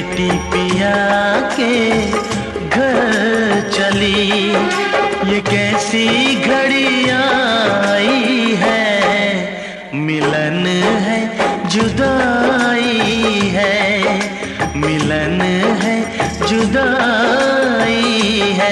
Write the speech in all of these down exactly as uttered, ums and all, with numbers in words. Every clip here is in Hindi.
बेटी पिया के घर चली। ये कैसी घड़ी आई है, मिलन है जुदाई है, मिलन है जुदाई है।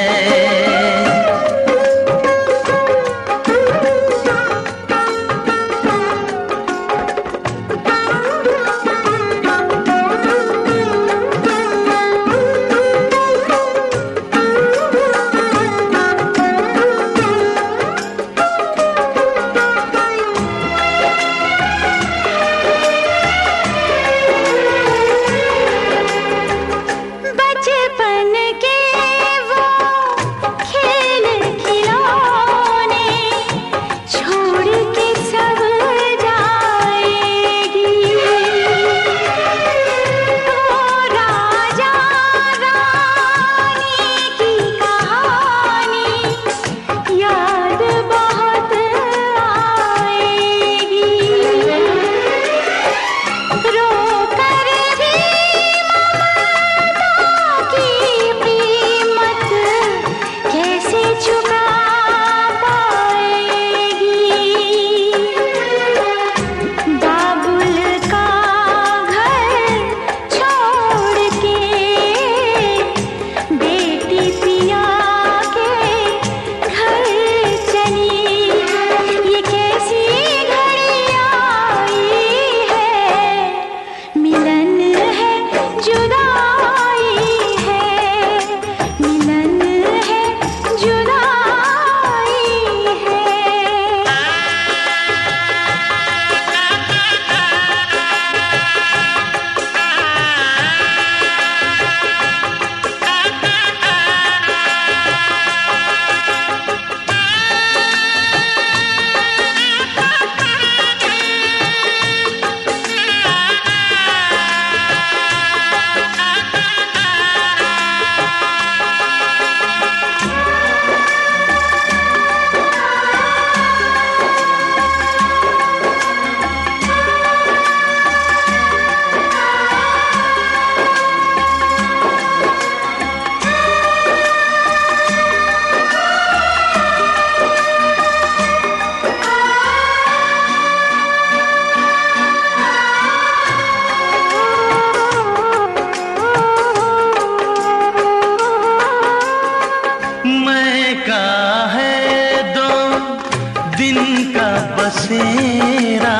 बसेरा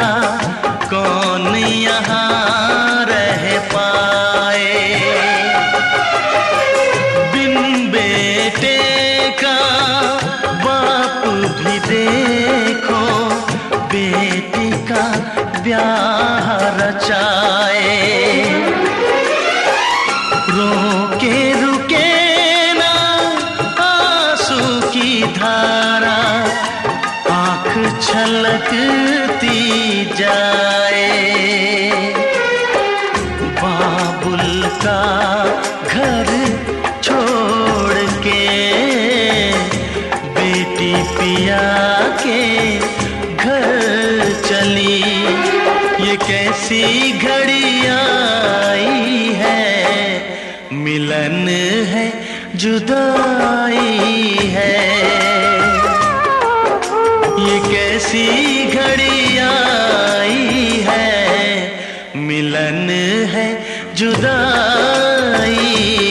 कौन यहाँ रह पाए, बिन बेटे का बाप भी देखो बेटी का ब्याह रचाए। रोके रुके ना आंसू की धारा, आँख छलकती जाए। बाबुल का घर छोड़ के बेटी पिया के घर चली। ये कैसी घड़ी आई है, मिलन है जुदाई है। ये कैसी घड़ी आई है, मिलन है जुदाई